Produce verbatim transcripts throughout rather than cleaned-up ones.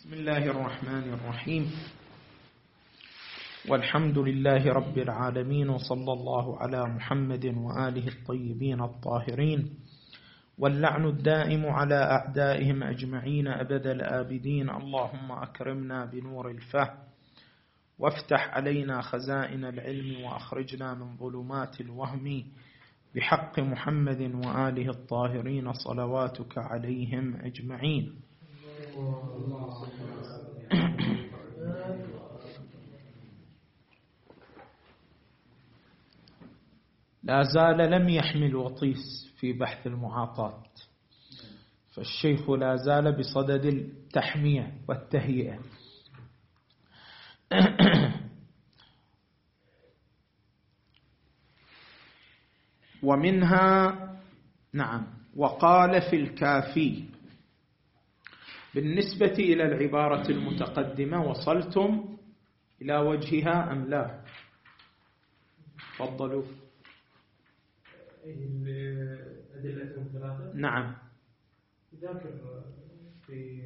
بسم الله الرحمن الرحيم، والحمد لله رب العالمين، وصلى الله على محمد وآله الطيبين الطاهرين، واللعن الدائم على أعدائهم أجمعين أبد الآبدين. اللهم أكرمنا بنور الفهم، وافتح علينا خزائن العلم، وأخرجنا من ظلمات الوهم، بحق محمد وآله الطاهرين صلواتك عليهم أجمعين. لا زال لم يحمل وطيس في بحث المعاطاة، فالشيخ لا زال بصدد التحمية والتهيئة. ومنها نعم وقال في الكافي بالنسبة إلى العبارة المتقدمة، وصلتم إلى وجهها أم لا؟ تفضلوا. الأدلة الثلاثة نعم ذكر في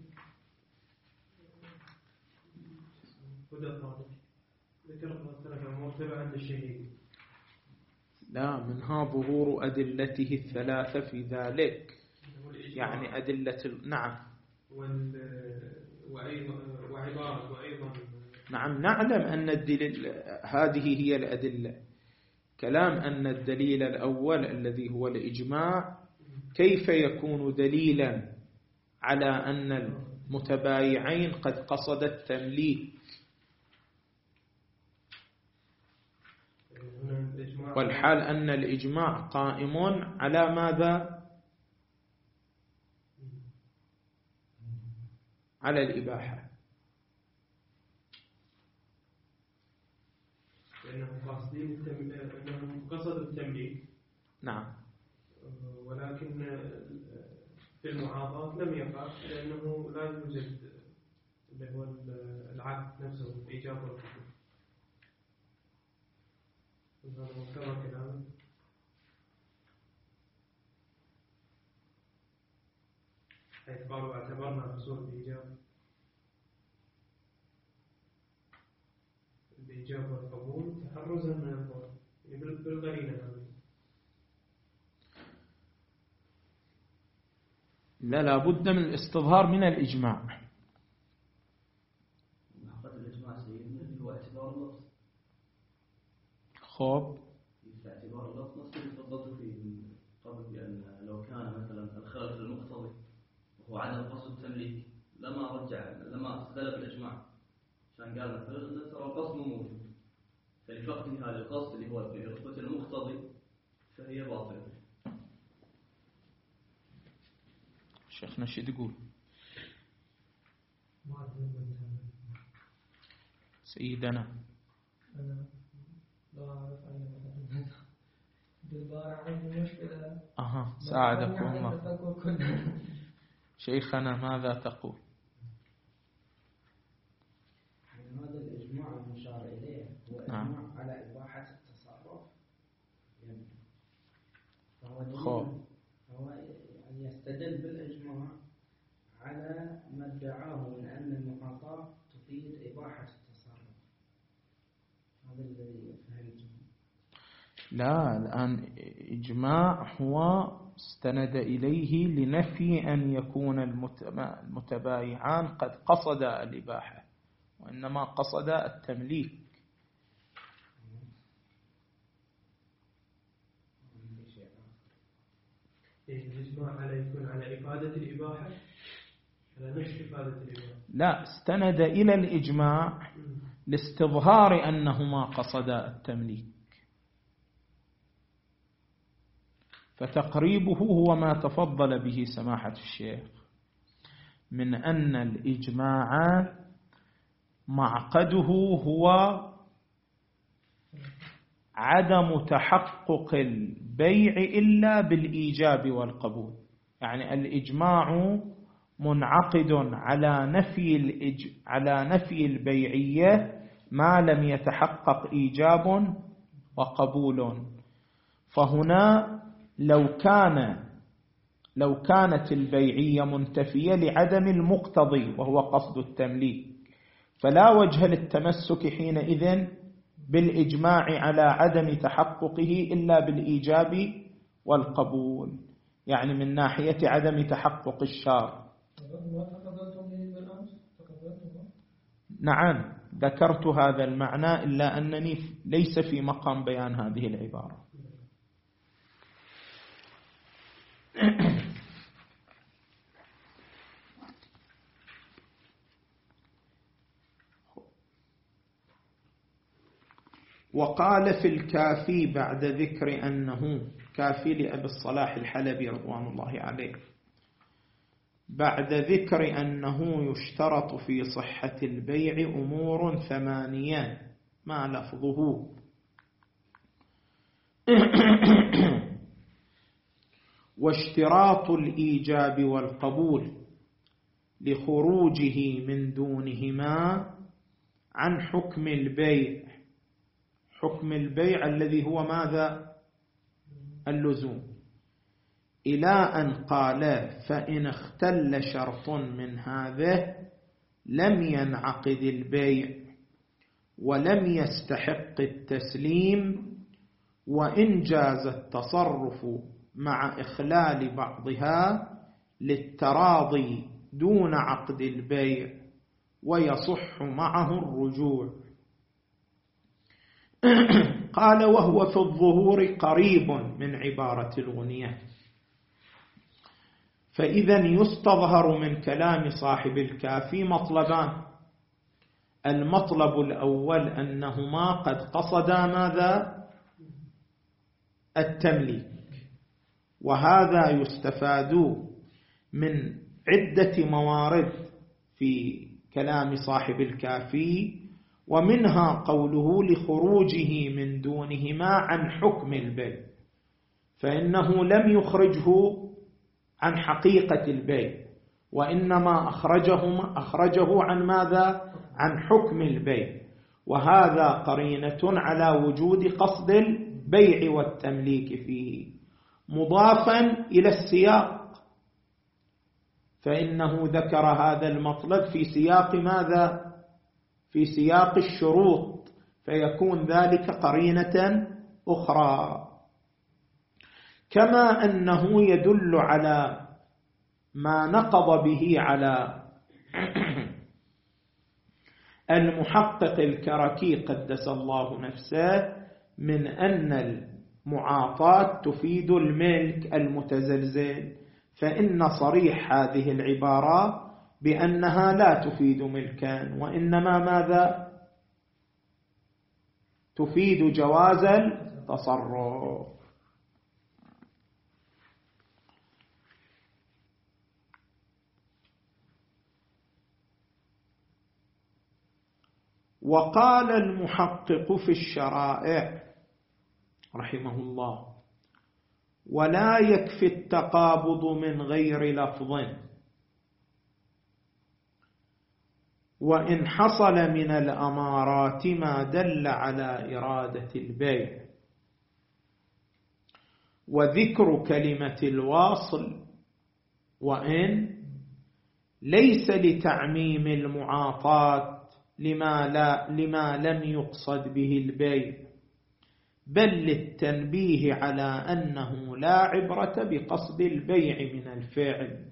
هدى الطالب ذكر ثلاث أمور تبعا للشهيد. لا، منها ظهور أدلته الثلاثة في ذلك، يعني أدلة نعم وعبارة وأيضا نعم نعلم أن الدليل هذه هي الأدلة. كلام أن الدليل الأول الذي هو الإجماع كيف يكون دليلا على أن المتبايعين قد قصد التمليك، والحال أن الإجماع قائم على ماذا؟ على الإباحة. لأنهم قاصدين أنهم قصدوا التمليك، نعم، ولكن في المعاطاة لم يقع، لأنه لا يوجد اللي هو العقد نفسه إيجاب والقبول. هذا مكرر كلامه. حيث قالوا اعتبرنا حصول الإيجاب الإيجاب والقبول تحرزا من الظلم بالقرينة هذه. لا لا بد من الاستظهار من الإجماع. محقق الإجماع سيدنا هو اعتبار اللفظ. خوب اعتبار اللفظ نص اللي تفضلت فيه قبل، بأن لو كان مثلا الخلل في المقتضي وهو عدم قصد التمليك لما رجع لما استدل بالإجماع، كان قال مثلا أن ترى القصد مو موجود، فلفقد هذا القصد اللي هو في رتبة المقتضي فهي باطلة. شيخنا شو تقول؟ سيدنا أنا لا أعرف أي مثلا بالبارع عندي مشكلة. أها ساعدكم الله. شيخنا ماذا تقول؟ هذا الإجماع المشار إليه هو إجماع نعم. على إباحة التصرف، يعني فهو دليل، فهو يعني يستدل بالإجماع على ما ادعاه من أن المعاطاة تفيد إباحة التصرف. هذا الذي فهمته. لا، الآن إجماع هو استند إليه لنفي أن يكون المتبايعان قد قصد الإباحة، وإنما قصد التمليك. الإجماع على يكون على إفادة الإباحة، على نفس إفادة الإباحة. لا، استند إلى الإجماع لاستظهار أنهما قصدا التمليك، فتقريبه هو ما تفضل به سماحة الشيخ من أن الإجماع معقده هو عدم تحقق البيع إلا بالإيجاب والقبول، يعني الإجماع منعقد على نفي الإج... على نفي البيعية ما لم يتحقق إيجاب وقبول. فهنا لو كان لو كانت البيعية منتفية لعدم المقتضي وهو قصد التمليك، فلا وجه للتمسك حينئذ بالإجماع على عدم تحققه إلا بالإيجاب والقبول، يعني من ناحية عدم تحقق الشرط. نعم ذكرت هذا المعنى، إلا أنني ليس في مقام بيان هذه العبارة. وقال في الكافي بعد ذكر أنه كافي لأبي الصلاح الحلبي رضوان الله عليه، بعد ذكر أنه يشترط في صحة البيع أمور ثمانية ما لفظه واشتراط الإيجاب والقبول لخروجه من دونهما عن حكم البيع، حكم البيع الذي هو ماذا؟ اللزوم، إلى أن قال فإن اختل شرط من هذه لم ينعقد البيع ولم يستحق التسليم، وإن جاز التصرف مع إخلال بعضها للتراضي دون عقد البيع ويصح معه الرجوع. قال وهو في الظهور قريب من عبارة الغنية، فإذا يستظهر من كلام صاحب الكافي مطلبان: المطلب الأول أنهما قد قصدا ماذا؟ التمليك، وهذا يستفاد من عدة موارد في كلام صاحب الكافي، ومنها قوله لخروجه من دونهما عن حكم البيع، فإنه لم يخرجه عن حقيقة البيع، وإنما أخرجه, أخرجه عن ماذا؟ عن حكم البيع، وهذا قرينة على وجود قصد البيع والتمليك فيه، مضافا إلى السياق، فإنه ذكر هذا المطلب في سياق ماذا؟ في سياق الشروط، فيكون ذلك قرينة أخرى. كما أنه يدل على ما نقض به على المحقق الكركي قدس الله نفسه من أن المعاطاة تفيد الملك المتزلزل، فإن صريح هذه العبارة بأنها لا تفيد ملكا، وإنما ماذا؟ تفيد جواز التصرف. وقال المحقق في الشرائع رحمه الله: ولا يكفي التقابض من غير لفظ، وإن حصل من الأمارات ما دل على إرادة البيع، وذكر كلمة الواصل وإن ليس لتعميم المعاطاة لما, لا لما لم يقصد به البيع، بل للتنبيه على أنه لا عبرة بقصد البيع من الفعل.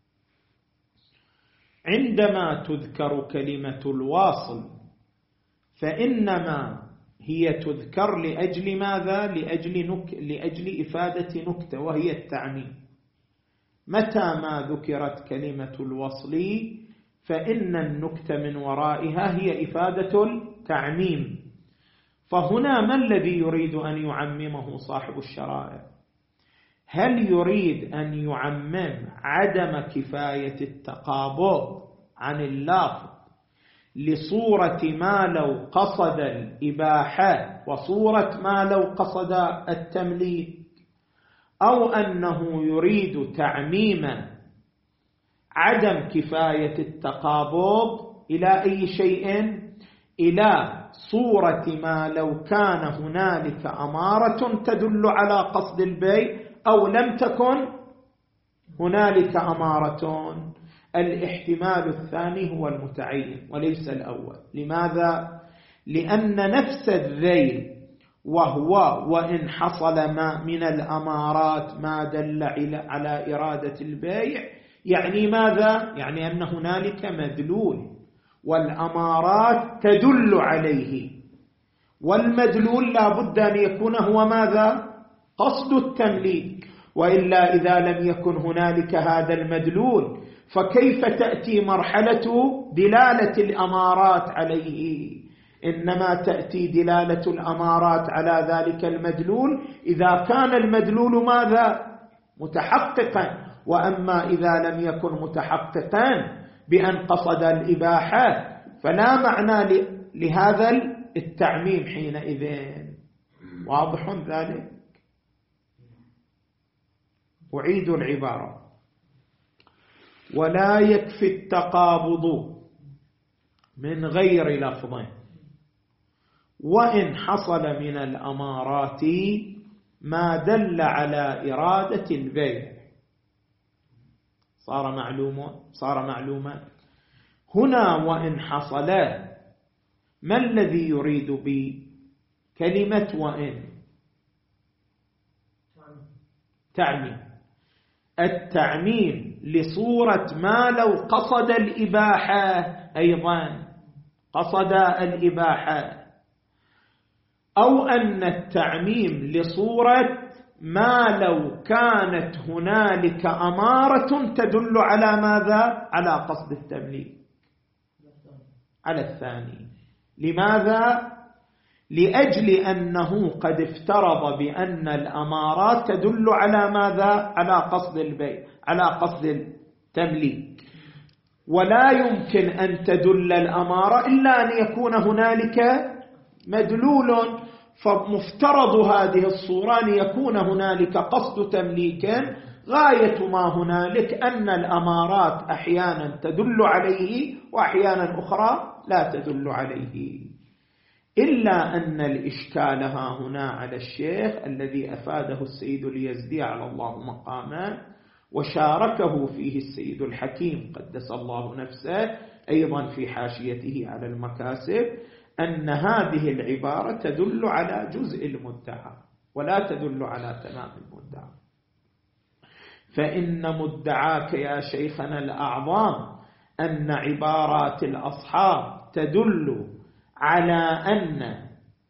عندما تذكر كلمة الواصل فإنما هي تذكر لأجل ماذا؟ لأجل, نك... لأجل إفادة نكتة، وهي التعميم. متى ما ذكرت كلمة الوصل فإن النكتة من ورائها هي إفادة التعميم. فهنا ما الذي يريد أن يعممه صاحب الشرائع؟ هل يريد أن يعمم عدم كفاية التقابض عن اللفظ لصورة ما لو قصد الإباحة وصورة ما لو قصد التمليك، أو أنه يريد تعميم عدم كفاية التقابض إلى أي شيء؟ إلى صورة ما لو كان هنالك أمارة تدل على قصد البيع أو لم تكن هنالك أمارة. الاحتمال الثاني هو المتعين وليس الأول. لماذا؟ لأن نفس الذيل وهو وإن حصل ما من الأمارات ما دل على إرادة البيع، يعني ماذا؟ يعني أن هنالك مدلول والأمارات تدل عليه، والمدلول لا بد أن يكون هو ماذا؟ قصد التمليك، وإلا إذا لم يكن هنالك هذا المدلول فكيف تأتي مرحلة دلالة الأمارات عليه؟ إنما تأتي دلالة الأمارات على ذلك المدلول إذا كان المدلول ماذا؟ متحققا. وأما إذا لم يكن متحققا بأن قصد الإباحة فلا معنى لهذا التعميم حينئذ. واضح ذلك؟ أعيد العبارة: ولا يكفي التقابض من غير لفظ وإن حصل من الأمارات ما دل على إرادة البيع. صار معلوما صار معلوما هنا. وإن حصل، ما الذي يريد بكلمة وإن؟ تعميم. التعميم لصورة ما لو قصد الإباحة، أيضا قصد الإباحة، أو أن التعميم لصورة ما لو كانت هنالك أمارة تدل على ماذا؟ على قصد التمليك، على الثاني. لماذا؟ لأجل أنه قد افترض بأن الأمارات تدل على ماذا؟ على قصد البيع، على قصد التمليك، ولا يمكن أن تدل الأمارة إلا أن يكون هنالك مدلول. فمفترض هذه الصورة أن يكون هنالك قصد تمليك. غاية ما هنالك أن الأمارات أحيانا تدل عليه وأحيانا أخرى لا تدل عليه. إلا أن الإشكال ها هنا على الشيخ الذي أفاده السيد اليزدي على الله مقامه وشاركه فيه السيد الحكيم قدس الله نفسه أيضا في حاشيته على المكاسب، أن هذه العبارة تدل على جزء المدعى ولا تدل على تمام المدعى. فإن مدعاك يا شيخنا الأعظم أن عبارات الأصحاب تدل على أن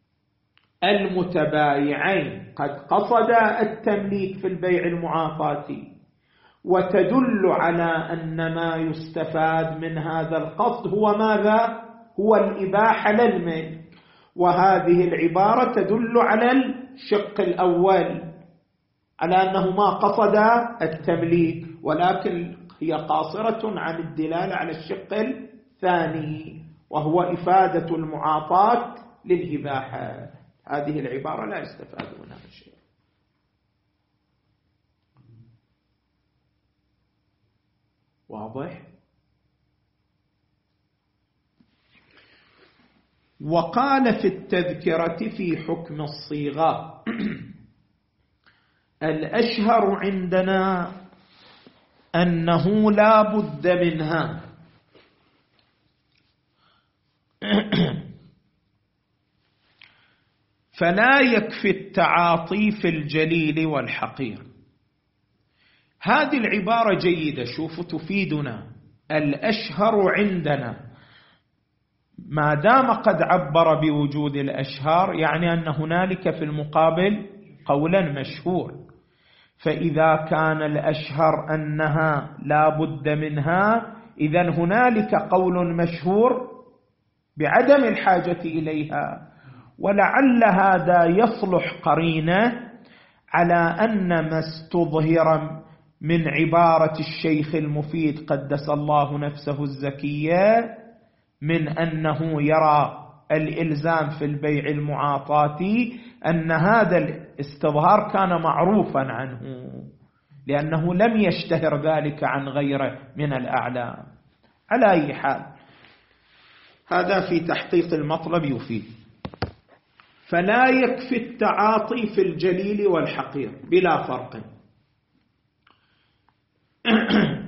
المتبايعين قد قصدا التمليك في البيع المعاطاتي، وتدل على أن ما يستفاد من هذا القصد هو ماذا؟ هو الإباحة للملك. وهذه العبارة تدل على الشق الأول، على أنه ما قصد التمليك، ولكن هي قاصرة عن الدلالة على الشق الثاني وهو إفادة المعاطاة للإباحة. هذه العبارة لا يستفاد منها شيء. واضح؟ وقال في التذكرة في حكم الصيغة: الأشهر عندنا أنه لا بد منها، فلا يكفي التعاطي في الجليل والحقير. هذه العبارة جيدة، شوفوا تفيدنا. الأشهر عندنا، ما دام قد عبر بوجود الأشهر يعني أن هنالك في المقابل قولا مشهور، فإذا كان الأشهر أنها لا بد منها إذن هنالك قول مشهور بعدم الحاجة إليها. ولعل هذا يصلح قرينة على أن ما استظهر من عبارة الشيخ المفيد قدس الله نفسه الزكية من أنه يرى الإلزام في البيع المعاطاتي، أن هذا الاستظهار كان معروفا عنه لأنه لم يشتهر ذلك عن غيره من الأعلام. على أي حال هذا في تحقيق المطلب يفيد. فلا يكفي التعاطي في الجليل والحقير بلا فرق.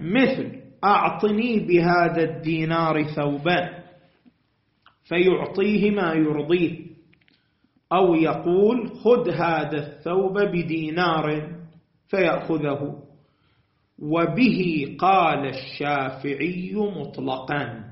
مثل أعطني بهذا الدينار ثوبا فيعطيه ما يرضيه، أو يقول خذ هذا الثوب بدينار فيأخذه. وبه قال الشافعي مطلقا،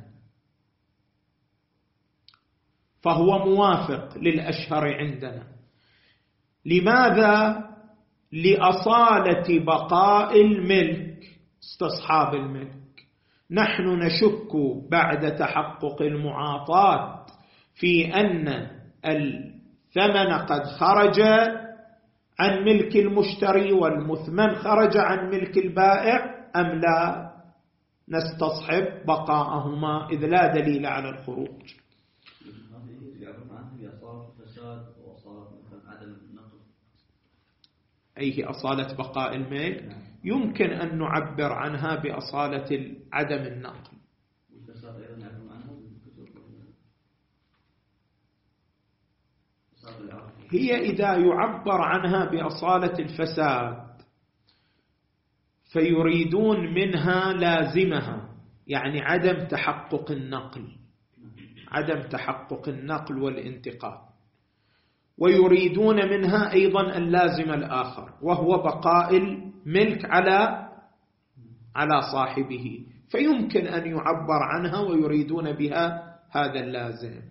فهو موافق للأشهر عندنا. لماذا؟ لأصالة بقاء الملك، استصحاب الملك. نحن نشك بعد تحقق المعاطاة في أن الثمن قد خرج عن ملك المشتري والمثمن خرج عن ملك البائع أم لا، نستصحب بقاءهما إذ لا دليل على الخروج. أي أصالة بقاء الملك يمكن أن نعبر عنها بأصالة عدم النقل. هي إذا يعبر عنها بأصالة الفساد فيريدون منها لازمها، يعني عدم تحقق النقل، عدم تحقق النقل والانتقال، ويريدون منها أيضا اللازم الآخر وهو بقاء الملك على على صاحبه، فيمكن أن يعبر عنها ويريدون بها هذا اللازم.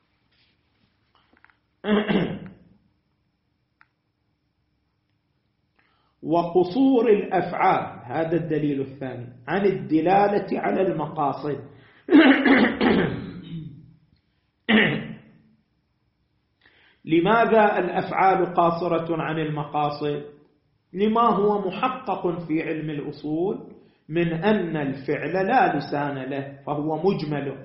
وقصور الأفعال، هذا الدليل الثاني، عن الدلالة على المقاصد. لماذا الأفعال قاصرة عن المقاصد؟ لما هو محقق في علم الأصول من أن الفعل لا لسان له فهو مجمل،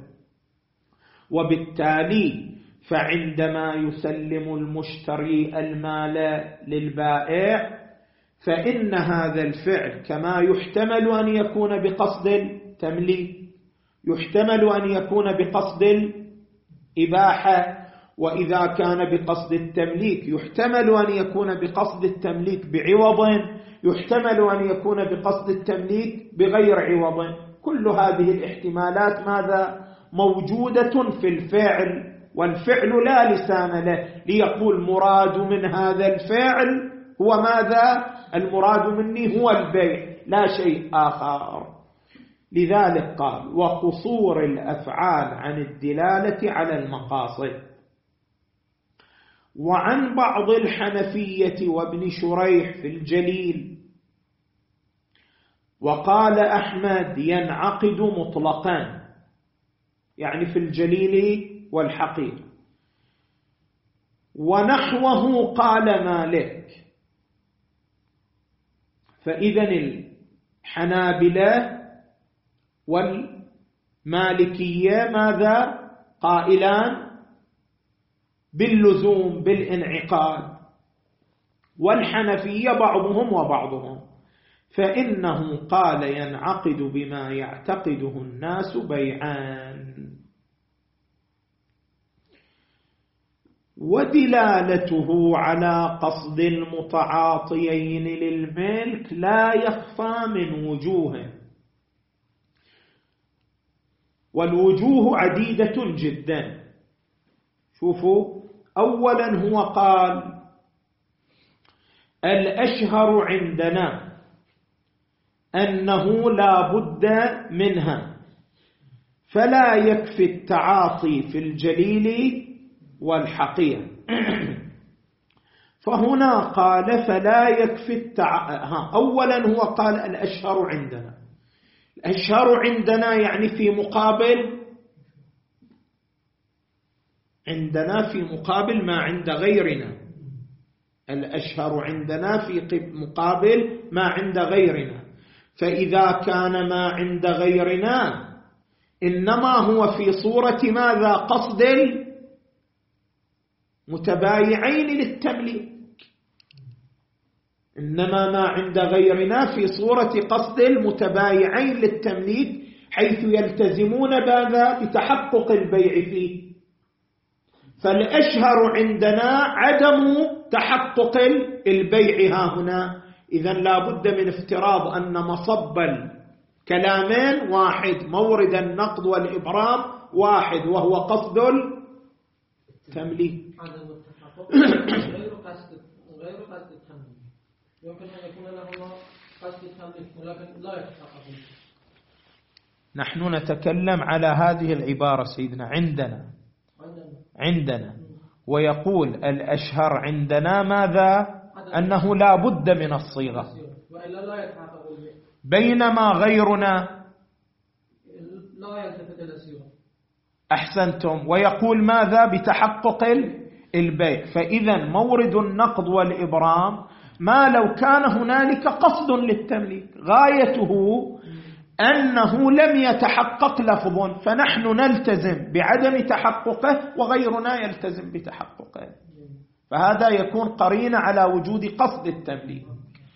وبالتالي فعندما يسلم المشتري المال للبائع فإن هذا الفعل كما يحتمل أن يكون بقصد التمليك، يحتمل أن يكون بقصد الإباحة، وإذا كان بقصد التمليك يحتمل أن يكون بقصد التمليك بعوض، يحتمل أن يكون بقصد التمليك بغير عوض. كل هذه الاحتمالات ماذا؟ موجودة في الفعل، والفعل لا لسان له، ليقول مراد من هذا الفعل هو ماذا؟ المراد مني هو البيع لا شيء آخر. لذلك قال وقصور الأفعال عن الدلالة على المقاصد. وعن بعض الحنفية وابن شريح في الجليل، وقال أحمد ينعقد مطلقا، يعني في الجليل والحقيقة. ونحوه قال مالك. فإذن الحنابلة والمالكية ماذا؟ قائلان باللزوم بالانعقاد، والحنفية بعضهم وبعضهم، فإنه قال ينعقد بما يعتقده الناس بيعان. ودلالته على قصد المتعاطيين للملك لا يخفى من وجوه، والوجوه عديدة جدا. شوفوا، أولا هو قال الأشهر عندنا أنه لا بد منها، فلا يكفي التعاطي في الجليل والحقيقة. فهنا قال فلا يكفي التعاطي. أولا هو قال الأشهر عندنا، الأشهر عندنا يعني في مقابل عندنا في مقابل ما عند غيرنا، الأشهر عندنا في مقابل ما عند غيرنا. فإذا كان ما عند غيرنا إنما هو في صورة ماذا؟ قصد المتبايعين للتمليك، إنما ما عند غيرنا في صورة قصد المتبايعين للتمليك، حيث يلتزمون ماذا؟ بتحقق البيع فيه. فالأشهر عندنا عدم تحقق البيع ها هنا. إذن لا بد من افتراض أن مصب كلامين واحد، مورد النقض والإبرام واحد وهو قصد التمليك. غير قصد غير قصد التمليك، يمكن أن يكون لهما قصد التمليك ولكن لا يتحقق. نحن نتكلم على هذه العبارة سيدنا عندنا عندنا ويقول الأشهر عندنا ماذا؟ أنه لا بد من الصيغة، بينما غيرنا لا يلتفت إلى الصيغة. أحسنتم. ويقول ماذا؟ بتحقق البيع. فإذا مورد النقض والإبرام ما لو كان هنالك قصد للتمليك، غايته أنه لم يتحقق لفظ، فنحن نلتزم بعدم تحققه وغيرنا يلتزم بتحققه، فهذا يكون قرينة على وجود قصد التمليك.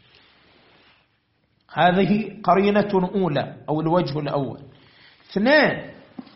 هذه قرينة أولى أو الوجه الأول. اثنين،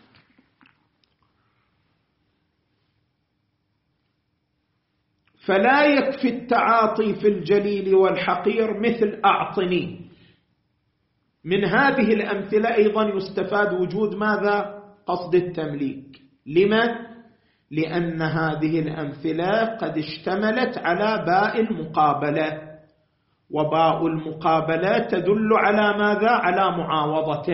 فلا يكفي التعاطي في الجليل والحقير مثل أعطني. من هذه الأمثلة أيضا يستفاد وجود ماذا؟ قصد التمليك. لما؟ لأن هذه الأمثلة قد اشتملت على باء المقابلة، وباء المقابلة تدل على ماذا؟ على معاوضة.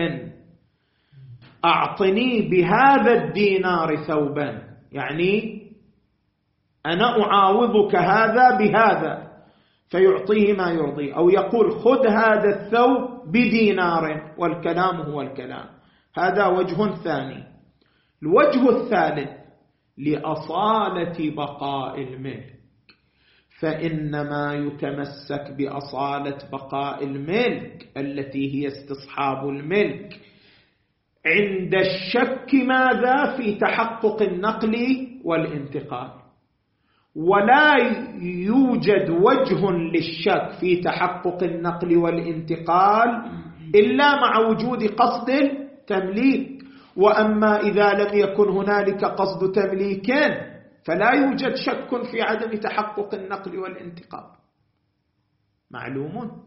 أعطني بهذا الدينار ثوبا، يعني أنا أعاوضك هذا بهذا، فيعطيه ما يرضي، أو يقول خذ هذا الثوب بدينار، والكلام هو الكلام. هذا وجه ثاني. الوجه الثالث لأصالة بقاء الملك، فإنما يتمسك بأصالة بقاء الملك التي هي استصحاب الملك عند الشك ماذا؟ في تحقق النقل والانتقال. ولا يوجد وجه للشك في تحقق النقل والانتقال إلا مع وجود قصد التمليك. وأما إذا لم يكن هنالك قصد تمليك فلا يوجد شك في عدم تحقق النقل والانتقال. معلوم؟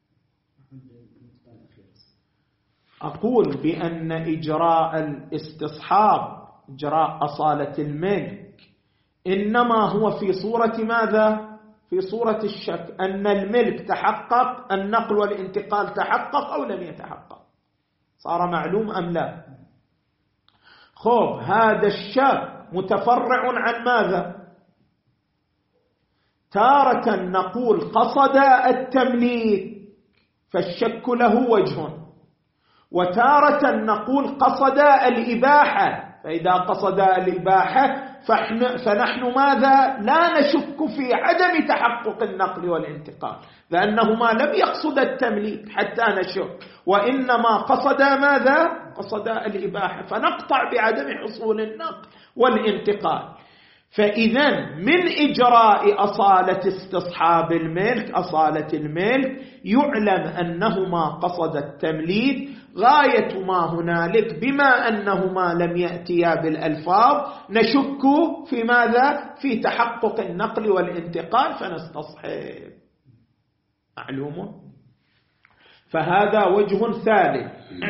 أقول بأن إجراء الاستصحاب، إجراء أصالة الملك، إنما هو في صورة ماذا؟ في صورة الشك، أن الملك تحقق، النقل والانتقال تحقق أو لم يتحقق. صار معلوم أم لا؟ خب، هذا الشك متفرع عن ماذا؟ تارة نقول قصد التمليك فالشك له وجه، وتارة نقول قصد الإباحة، فإذا قصد الإباحة فنحن ماذا؟ لا نشك في عدم تحقق النقل والانتقال، لأنهما لم يقصد التمليك حتى نشك، وإنما قصد ماذا؟ قصد الإباحة، فنقطع بعدم حصول النقل والانتقال. فإذا من إجراء أصالة استصحاب الملك، أصالة الملك، يعلم أنهما قصد التمليك. غاية ما هنالك بما أنهما لم يأتيا بالألفاظ نشك في ماذا؟ في تحقق النقل والانتقال فنستصحب. معلوم؟ فهذا وجه ثالث.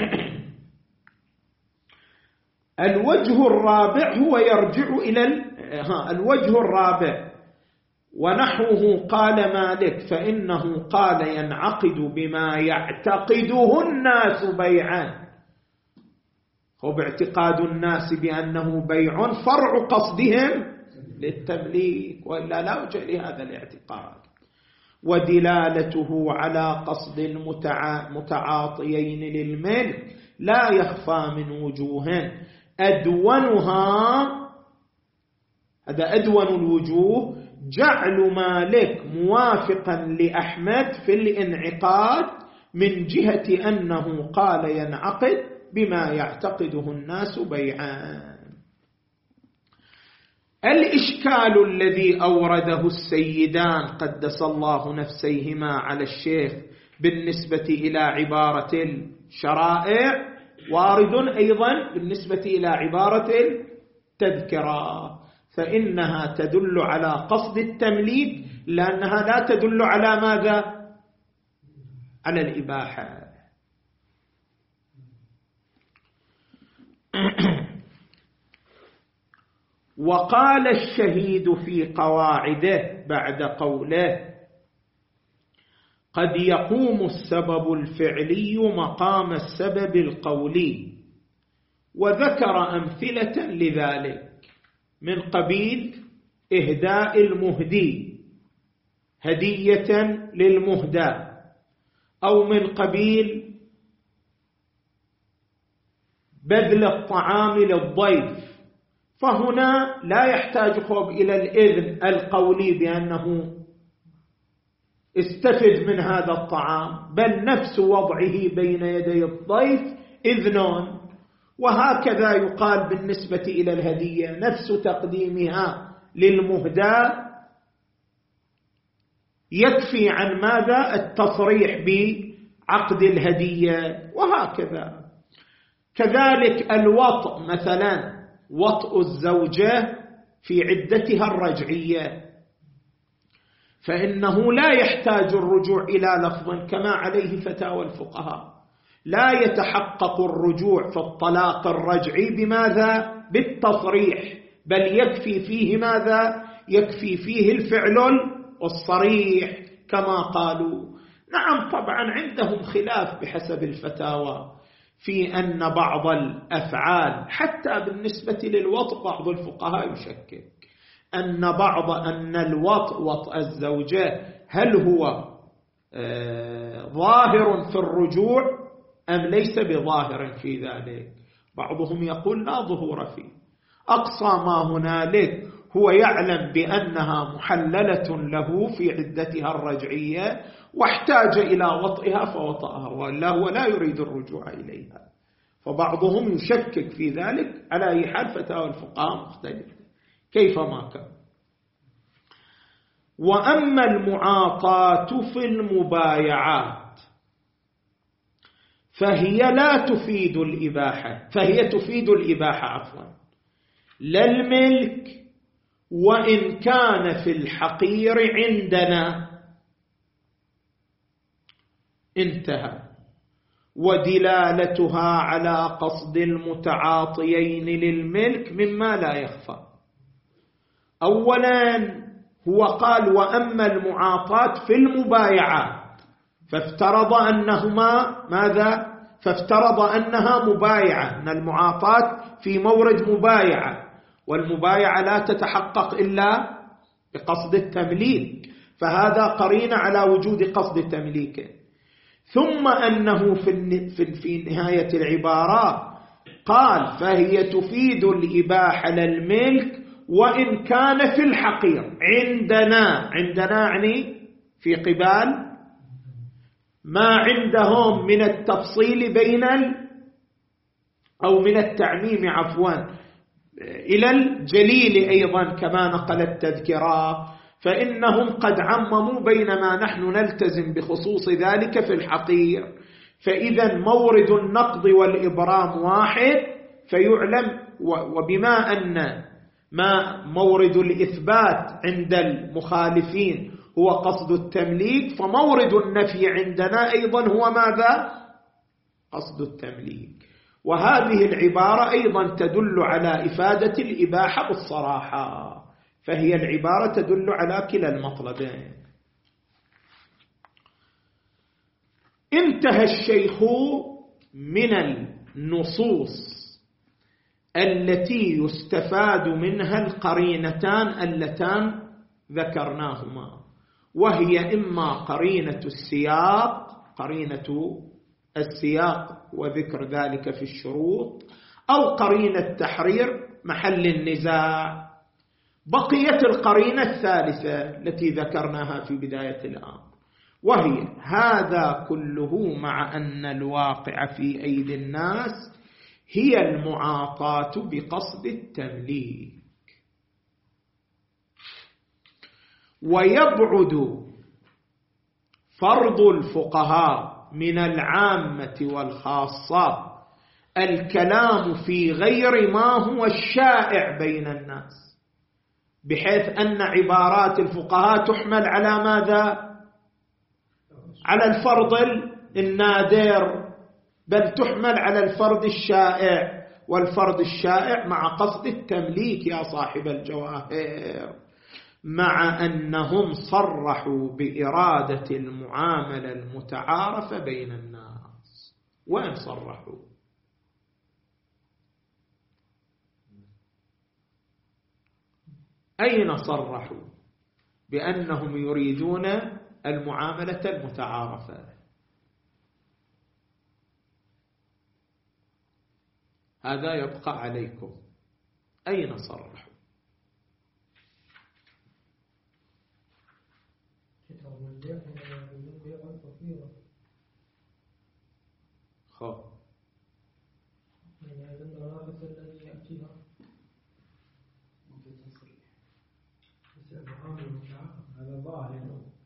الوجه الرابع هو يرجع إلى ها الوجه الرابع ونحوه قال مالك فإنه قال ينعقد بما يعتقده الناس بيعا. هو باعتقاد الناس بأنه بيع فرع قصدهم للتمليك، وإلا لا وجه لهذا الاعتقاد. ودلالته على قصد المتعاطيين للملك لا يخفى من وجوه، أدونها، هذا أدون الوجوه، جعل مالك موافقا لأحمد في الانعقاد من جهة أنه قال ينعقد بما يعتقده الناس بيعان. الإشكال الذي أورده السيدان قدس الله نفسيهما على الشيخ بالنسبة إلى عبارة الشرائع وارد أيضا بالنسبة إلى عبارة التذكرة، فإنها تدل على قصد التمليك لأنها لا تدل على ماذا؟ على الإباحة. وقال الشهيد في قواعده بعد قوله قد يقوم السبب الفعلي مقام السبب القولي، وذكر أمثلة لذلك من قبيل إهداء المهدي هدية للمهدى، أو من قبيل بذل الطعام للضيف، فهنا لا يحتاج خوب إلى الإذن القولي بأنه استفد من هذا الطعام، بل نفس وضعه بين يدي الضيف إذن. وهكذا يقال بالنسبة إلى الهدية، نفس تقديمها للمهدى يكفي عن ماذا؟ التصريح بعقد الهدية. وهكذا كذلك الوطء، مثلا وطء الزوجة في عدتها الرجعية، فإنه لا يحتاج الرجوع إلى لفظ كما عليه فتاوى الفقهاء، لا يتحقق الرجوع في الطلاق الرجعي بماذا؟ بالتصريح، بل يكفي فيه ماذا؟ يكفي فيه الفعل الصريح كما قالوا. نعم طبعا عندهم خلاف بحسب الفتاوى في أن بعض الأفعال حتى بالنسبة للوطء بعض الفقهاء يشكك أن بعض أن الوطء وطء الزوجة هل هو آه ظاهر في الرجوع أم ليس بظاهر في ذلك. بعضهم يقول لا ظهور فيه، أقصى ما هنالك هو يعلم بأنها محللة له في عدتها الرجعية واحتاج إلى وطئها فوطأها، ولا هو لا يريد الرجوع إليها. فبعضهم يشكك في ذلك. على أي حال فتاوى الفقهاء مختلفة كيفما كان. وأما المعاطاة في المبايعات فهي لا تفيد الإباحة، فهي تفيد الإباحة عفوا لا الملك، وإن كان في الحقير عندنا. انتهى. ودلالتها على قصد المتعاطيين للملك مما لا يخفى. أولا هو قال وأما المعاطاة في المبايعات، فافترض أنهما ماذا؟ فافترض أنها مبايعة، أن المعاطاة في مورد مبايعة، والمبايعة لا تتحقق إلا بقصد التمليك، فهذا قرينة على وجود قصد تمليكه. ثم أنه في نهاية العبارة قال فهي تفيد الإباحة للملك وإن كان في الحقير عندنا. عندنا يعني في قبال ما عندهم من التفصيل بين ال أو من التعميم عفوا إلى الجليل أيضا كما نقل التذكرة، فإنهم قد عمموا بينما نحن نلتزم بخصوص ذلك في الحقير. فإذا مورد النقض والإبرام واحد فيعلم، وبما أن ما مورد الإثبات عند المخالفين هو قصد التمليك، فمورد النفي عندنا أيضا هو ماذا؟ قصد التمليك. وهذه العبارة أيضا تدل على إفادة الإباحة بالصراحة، فهي العبارة تدل على كلا المطلبين. انتهى الشيخ من النصوص التي يستفاد منها القرينتان اللتان ذكرناهما، وهي إما قرينة السياق، قرينة السياق وذكر ذلك في الشروط، أو قرينة تحرير محل النزاع. بقيت القرينة الثالثة التي ذكرناها في بداية الأمر، وهي هذا كله مع أن الواقع في أيدي الناس هي المعاطاة بقصد التمليك. ويبعد فرض الفقهاء من العامة والخاصة الكلام في غير ما هو الشائع بين الناس، بحيث أن عبارات الفقهاء تحمل على ماذا؟ على الفرض النادر، بل تحمل على الفرض الشائع. والفرض الشائع مع قصد التمليك يا صاحب الجواهر، مع أنهم صرحوا بإرادة المعاملة المتعارفة بين الناس. وين صرحوا؟ أين صرحوا بأنهم يريدون المعاملة المتعارفة؟ هذا يبقى عليكم، أين صرحوا؟ خب هذا ظاهر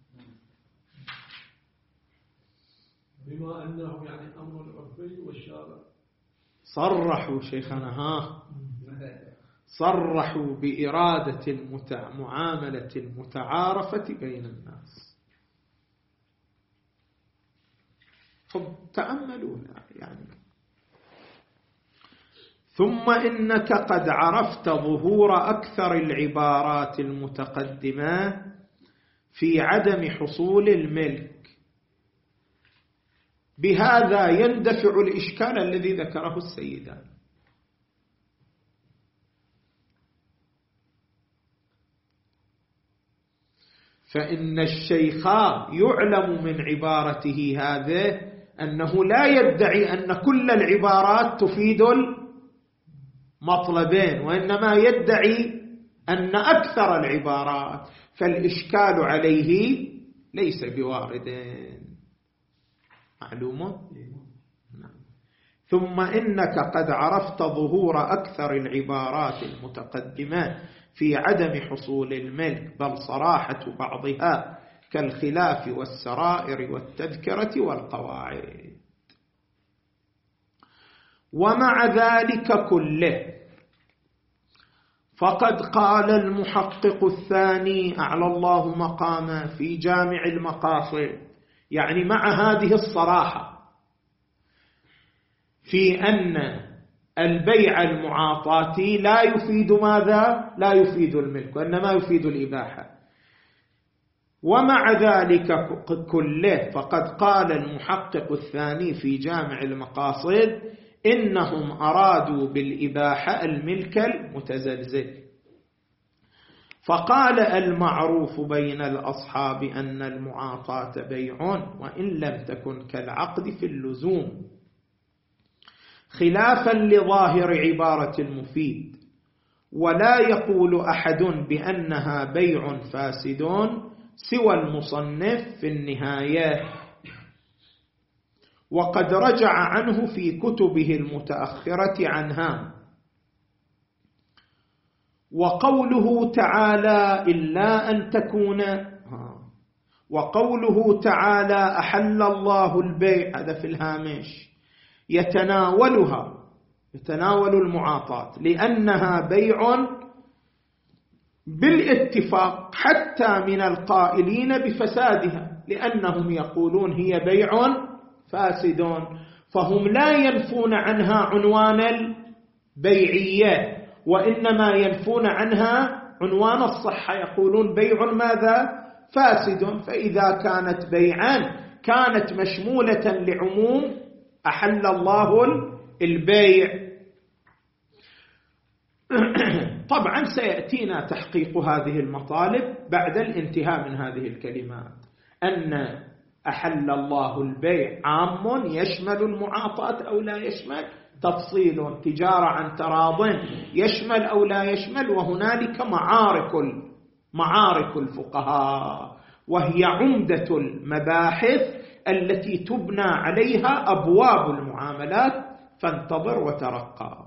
بما أنه يعني أمر العرفي والشارع. صرحوا شيخنا ها صرحوا بإرادة المتع... معاملة المتعارفة بين الناس. طب تأملوا يعني. ثم إنك قد عرفت ظهور أكثر العبارات المتقدمة في عدم حصول الملك، بهذا يندفع الإشكال الذي ذكره السيدان. فإن الشيخ يعلم من عبارته هذه أنه لا يدعي أن كل العبارات تفيد المطلبين، وإنما يدعي أن أكثر العبارات، فالإشكال عليه ليس بواردين. معلومة؟ ثم إنك قد عرفت ظهور أكثر العبارات المتقدمة في عدم حصول الملك، بل صراحة بعضها كالخلاف والسرائر والتذكرة والقواعد. ومع ذلك كله فقد قال المحقق الثاني أعلى الله مقامه في جامع المقاصد، يعني مع هذه الصراحة في أن البيع المعاطاتي لا يفيد ماذا؟ لا يفيد الملك، وإنما يفيد الإباحة. ومع ذلك كله فقد قال المحقق الثاني في جامع المقاصد إنهم أرادوا بالإباحة الملك المتزلزل. فقال المعروف بين الأصحاب أن المعاطاة بيع وإن لم تكن كالعقد في اللزوم، خلافا لظاهر عبارة المفيد. ولا يقول أحد بأنها بيع فاسدون سوى المصنف في النهاية، وقد رجع عنه في كتبه المتأخرة عنها. وقوله تعالى إلا أن تكون وقوله تعالى أحل الله البيع، هذا في الهامش، يتناولها يتناول المعاطاة لأنها بيع بالاتفاق حتى من القائلين بفسادها، لأنهم يقولون هي بيع فاسدون، فهم لا ينفون عنها عنوان البيعية، وإنما ينفون عنها عنوان الصحة، يقولون بيع ماذا؟ فاسد. فإذا كانت بيعا كانت مشمولة لعموم أحل الله البيع. طبعا سيأتينا تحقيق هذه المطالب بعد الانتهاء من هذه الكلمات، أن أحل الله البيع عام يشمل المعاطاة أو لا يشمل، تفصيل تجارة عن تراض يشمل أو لا يشمل، وهنالك معارك معارك الفقهاء، وهي عمدة المباحث التي تبنى عليها أبواب المعاملات، فانتظر وترقى.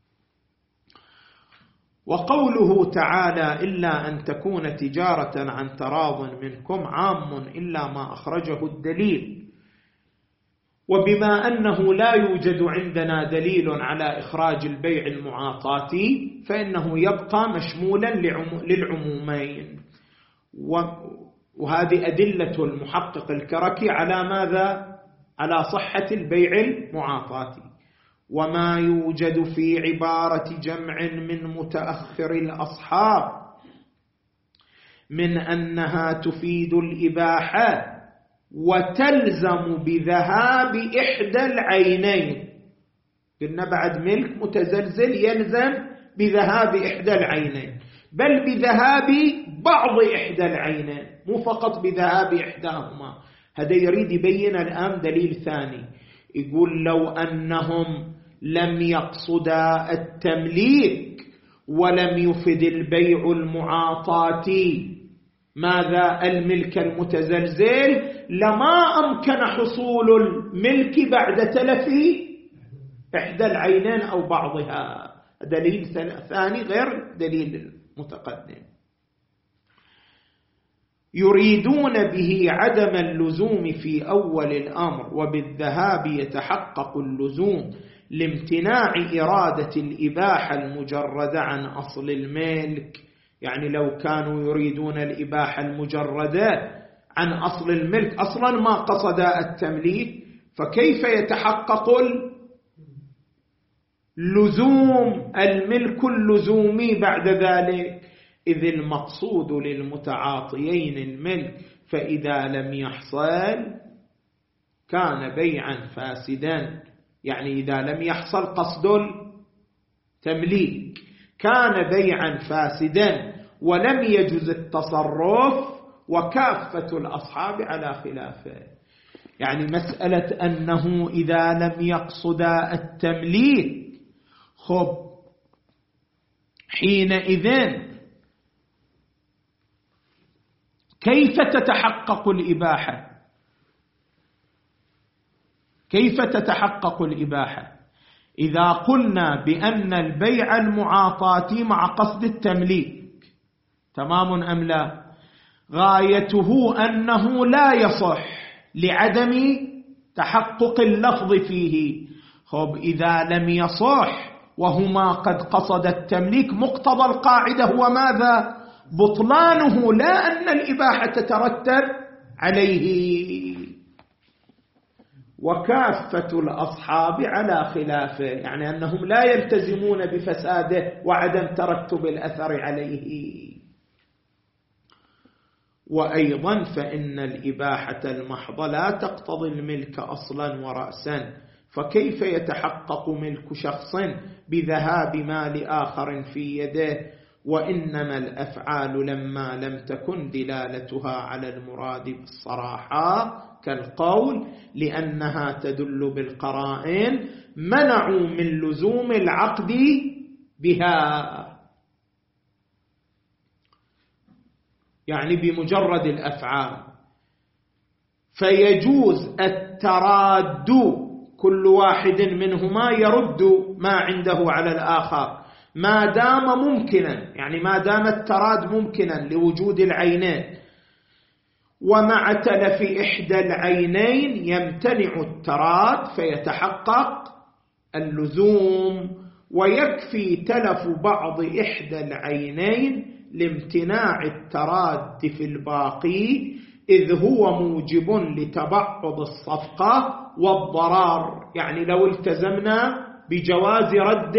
وقوله تعالى إلا أن تكون تجارة عن تراض منكم عام إلا ما أخرجه الدليل. وبما أنه لا يوجد عندنا دليل على إخراج البيع المعاطاتي فإنه يبقى مشمولا للعمومين. وهذه أدلة المحقق الكركي على ماذا؟ على صحة البيع المعاطاتي. وما يوجد في عبارة جمع من متأخر الأصحاب من أنها تفيد الإباحة وتلزم بذهاب إحدى العينين. قلنا بعد ملك متزلزل يلزم بذهاب إحدى العينين، بل بذهاب بعض إحدى العينين، مو فقط بذهاب إحداهما. هذا يريد يبين الآن دليل ثاني، يقول لو أنهم لم يقصدا التمليك ولم يفد البيع المعاطاتي ماذا الملك المتزلزل لما أمكن حصول الملك بعد تلف إحدى العينين أو بعضها. دليل ثاني غير دليل المتقدم. يريدون به عدم اللزوم في أول الأمر، وبالذهاب يتحقق اللزوم لامتناع إرادة الإباحة المجردة عن أصل الملك. يعني لو كانوا يريدون الإباحة المجردة عن أصل الملك أصلا ما قصد التمليك، فكيف يتحقق اللزوم الملك اللزومي بعد ذلك؟ إذ المقصود للمتعاطيين الملك، فإذا لم يحصل كان بيعا فاسدا. يعني إذا لم يحصل قصد التمليك كان بيعا فاسدا ولم يجوز التصرف، وكافة الأصحاب على خلافه. يعني مسألة أنه إذا لم يقصد التمليك، خب حينئذ كيف تتحقق الإباحة؟ كيف تتحقق الإباحة إذا قلنا بأن البيع المعاطاتي مع قصد التمليك تمام أم لا؟ غايته أنه لا يصح لعدم تحقق اللفظ فيه. خب إذا لم يصح وهما قد قصد التمليك، مقتضى القاعدة هو ماذا؟ بطلانه، لا أن الإباحة تترتب عليه. وكافة الأصحاب على خلافه، يعني أنهم لا يلتزمون بفساده وعدم ترتب الأثر عليه. وأيضا فإن الإباحة المحضة لا تقتضي الملك أصلا ورأسا، فكيف يتحقق ملك شخص بذهاب مال آخر في يده؟ وإنما الأفعال لما لم تكن دلالتها على المراد بالصراحة كالقول لأنها تدل بالقرائن منعوا من لزوم العقد بها. يعني بمجرد الأفعال، فيجوز التراد، كل واحد منهما يرد ما عنده على الآخر ما دام ممكنا، يعني ما دام التراد ممكنا لوجود العينين. ومع تلف إحدى العينين يمتنع التراد فيتحقق اللزوم، ويكفي تلف بعض إحدى العينين لامتناع التراد في الباقي، إذ هو موجب لتبعض الصفقة والضرار. يعني لو التزمنا بجواز رد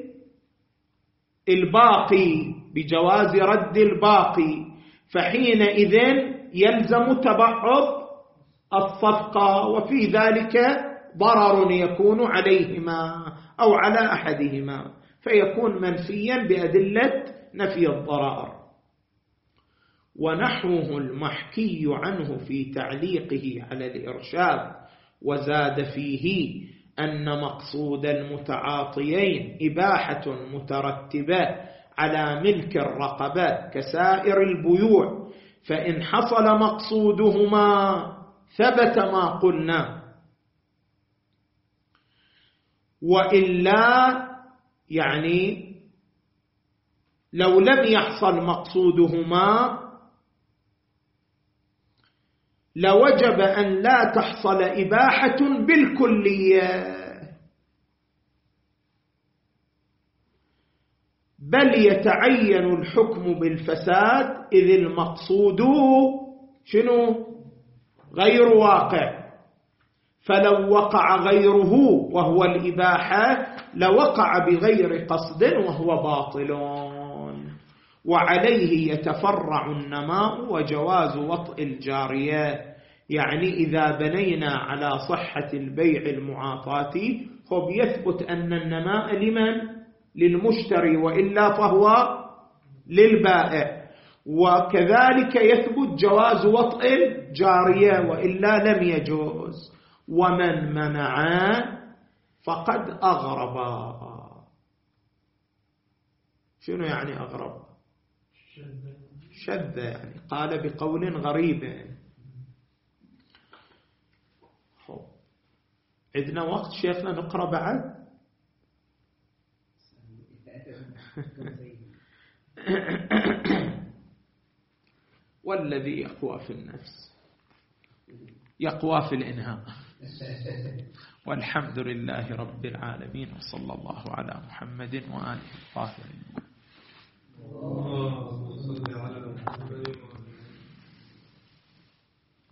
الباقي بجواز رد الباقي فحينئذ يلزم تبعض الصفقة، وفي ذلك ضرر يكون عليهما أو على أحدهما، فيكون منفيا بأدلة نفي الضرر. ونحوه المحكي عنه في تعليقه على الإرشاد، وزاد فيه أن مقصود المتعاطيين إباحة مترتبة على ملك الرقبة كسائر البيوع، فإن حصل مقصودهما ثبت ما قلنا، وإلا يعني لو لم يحصل مقصودهما لوجب أن لا تحصل إباحة بالكلية، بل يتعين الحكم بالفساد إذ المقصود شنو؟ غير واقع، فلو وقع غيره وهو الإباحة لوقع بغير قصد وهو باطل، وعليه يتفرع النماء وجواز وطء الجارية. يعني إذا بنينا على صحة البيع المعاطاتي خب يثبت أن النماء لمن؟ للمشتري، وإلا فهو للبائع، وكذلك يثبت جواز وطء الجارية وإلا لم يجوز. ومن منع فقد أغرب. شنو يعني أغرب؟ شذ، يعني قال بقول غريب. عندنا وقت شيخنا نقرأ بعد؟ والذي يقوى في النفس يقوى في الإنهاء. والحمد لله رب العالمين، وصلى الله على محمد وآله الطاهرين.